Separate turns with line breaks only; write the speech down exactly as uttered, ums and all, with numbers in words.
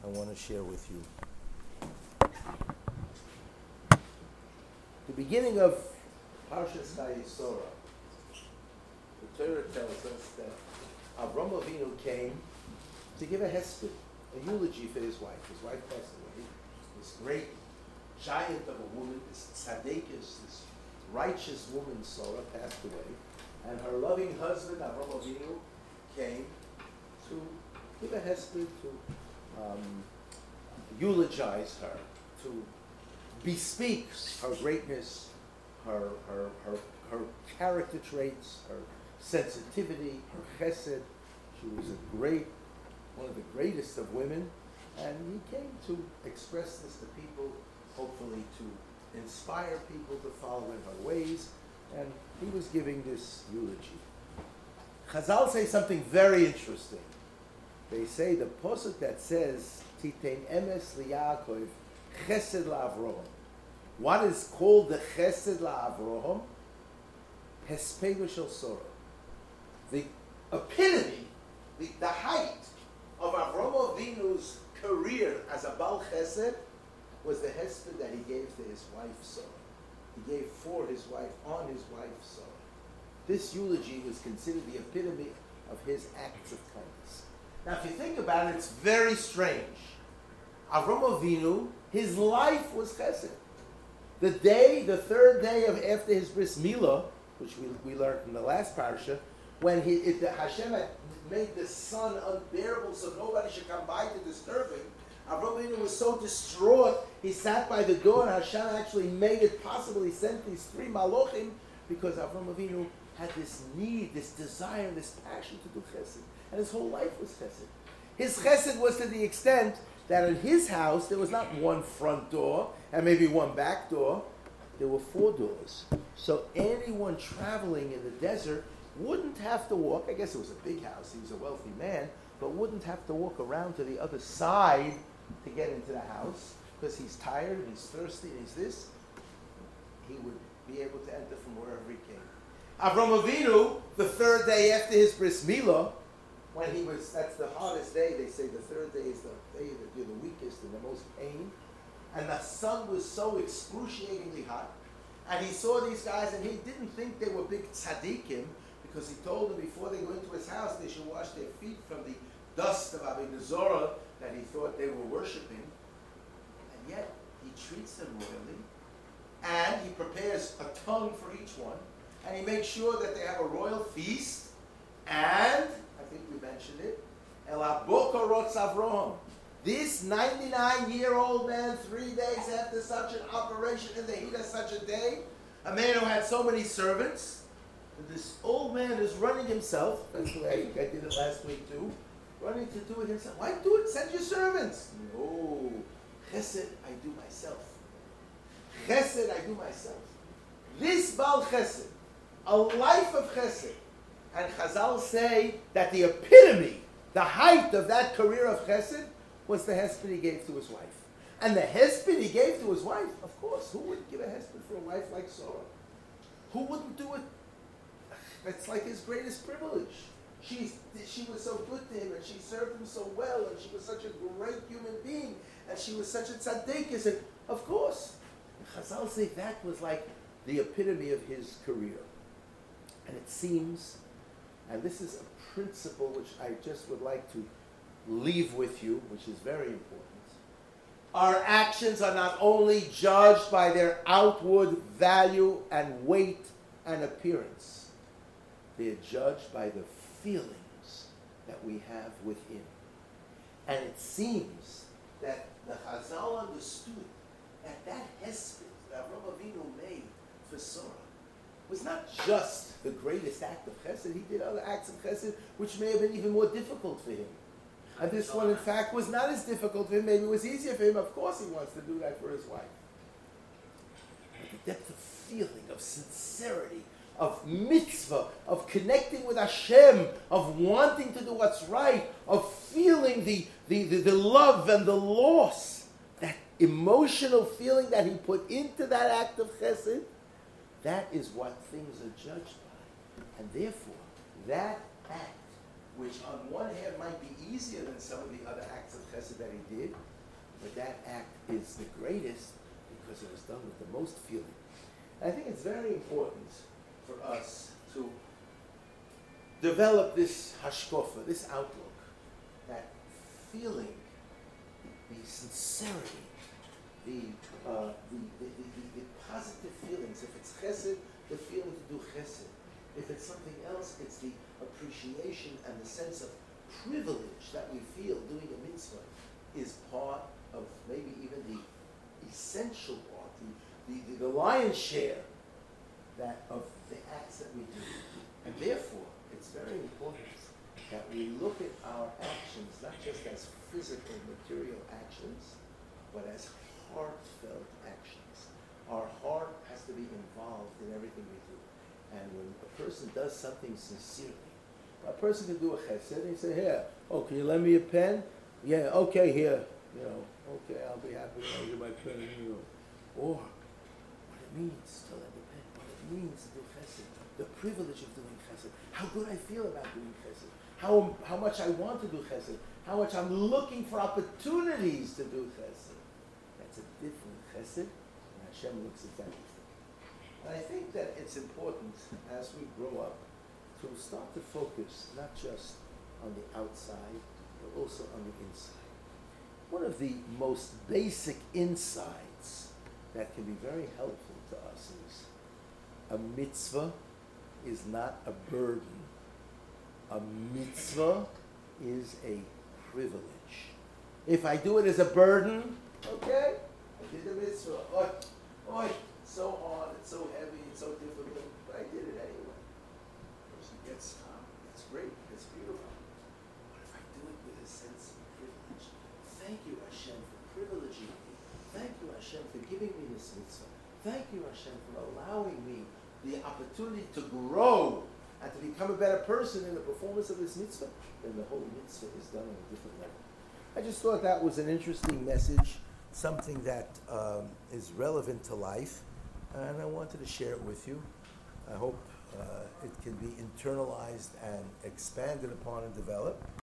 I want to share with you. The beginning of Parshas Vayisora, the Torah tells us that Avram Avinu came to give a hesped, a eulogy for his wife. His wife passed away. This great giant of a woman, this tzaddikus, this righteous woman, Sarah, passed away, and her loving husband, Avram Avinu, came to give a hesped, to um, eulogize her, to bespeak her greatness, her, her, her, her character traits, her sensitivity, her chesed. She was a great, one of the greatest of women, and he came to express this to people, hopefully to inspire people to follow in her ways, and he was giving this eulogy. Chazal say something very interesting. They say the posuk that says, Titein emes liYaakov, chesed la'Avraham. What is called the chesed la'Avraham? Hesped shel Sora. The epitome, the, the height of Avraham Avinu's career as a Bal Chesed was the hesped that he gave to his wife Sarah. He gave for his wife, on his wife Sarah. This eulogy was considered the epitome of his acts of kindness. Now, if you think about it, it's very strange. Avram Avinu, his life was chesed. The day, the third day of after his bris milah, which we, we learned in the last parsha, when he, it, the Hashem had made the sun unbearable so nobody should come by to disturb him, Avram Avinu was so distraught, he sat by the door, and Hashem actually made it possible. He sent these three malochim because Avram Avinu had this need, this desire, this passion to do chesed. And his whole life was chesed. His chesed was to the extent that in his house there was not one front door and maybe one back door. There were four doors. So anyone traveling in the desert wouldn't have to walk. I guess it was a big house. He was a wealthy man, but wouldn't have to walk around to the other side to get into the house because he's tired and he's thirsty and he's this. He would be able to enter from wherever he came. Avram Avinu, the third day after his bris milah, when he was, that's the hardest day, they say the third day is the day that you're the weakest and the most pain. And the sun was so excruciatingly hot. And he saw these guys and he didn't think they were big tzaddikim because he told them before they go into his house they should wash their feet from the dust of Avodah Zarah that he thought they were worshiping. And yet he treats them royally and he prepares a tongue for each one and he makes sure that they have a royal feast and I think we mentioned it. El Abokorot Avraham. This ninety-nine-year-old man, three days after such an operation in the heat of such a day, a man who had so many servants, this old man is running himself. That's the way I think I did it last week too. Running to do it himself. Why do it? Send your servants. No. Chesed, I do myself. Chesed, I do myself. This Bal Chesed, a life of Chesed. And Chazal say that the epitome, the height of that career of Chesed was the hesped he gave to his wife. And the hesped he gave to his wife, of course, who wouldn't give a hesped for a wife like Sarah? Who wouldn't do it? That's like his greatest privilege. She's, she was so good to him, and she served him so well, and she was such a great human being, and she was such a tzaddikus, and of course. And Chazal say that was like the epitome of his career. And it seems, and this is a principle which I just would like to leave with you, which is very important. Our actions are not only judged by their outward value and weight and appearance. They are judged by the feelings that we have within. And it seems that the Chazal understood that that hesped that Avram Avinu made for Sarah was not just the greatest act of chesed. He did other acts of chesed which may have been even more difficult for him. And this one, in fact, was not as difficult for him. Maybe it was easier for him. Of course he wants to do that for his wife. But the depth of feeling, of sincerity, of mitzvah, of connecting with Hashem, of wanting to do what's right, of feeling the, the, the, the love and the loss, that emotional feeling that he put into that act of chesed, that is what things are judged by. And therefore, that act which on one hand might be easier than some of the other acts of chesed that he did, but that act is the greatest because it was done with the most feeling. I think it's very important for us to develop this hashkofa, this outlook, that feeling, the sincerity, the, uh, the, the, the, the, the positive feelings. If it's chesed, the feeling to do chesed. If it's something else, it's the appreciation and the sense of privilege that we feel doing a mitzvah is part of maybe even the essential part, the, the, the, the lion's share that of the acts that we do. And therefore, it's very important that we look at our actions not just as physical, material actions, but as heartfelt actions. Our heart has to be involved in everything we do. And when a person does something sincerely, a person can do a chesed and he say, here, oh, can you lend me a pen? Yeah, okay, here. You know, okay, I'll be happy when I get my pen. You know. Or what it means to lend a pen, what it means to do chesed, the privilege of doing chesed, how good I feel about doing chesed, how, how much I want to do chesed, how much I'm looking for opportunities to do chesed. That's a different chesed, and Hashem looks at that different. And I think that it's important as we grow up to start to focus not just on the outside, but also on the inside. One of the most basic insights that can be very helpful to us is a mitzvah is not a burden. A mitzvah is a privilege. If I do it as a burden, okay, I did the mitzvah. Oh, oh, it's so hard, it's so heavy, it's so difficult, but I did it anyway. Person gets, um, it's great, it's beautiful. What if I do it with a sense of privilege? Thank you, Hashem, for privileging me. Thank you, Hashem, for giving me this mitzvah. Thank you, Hashem, for allowing me the opportunity to grow and to become a better person in the performance of this mitzvah. Then the whole mitzvah is done on a different level. I just thought that was an interesting message, something that um, is relevant to life, and I wanted to share it with you. I hope uh, it can be internalized and expanded upon and developed.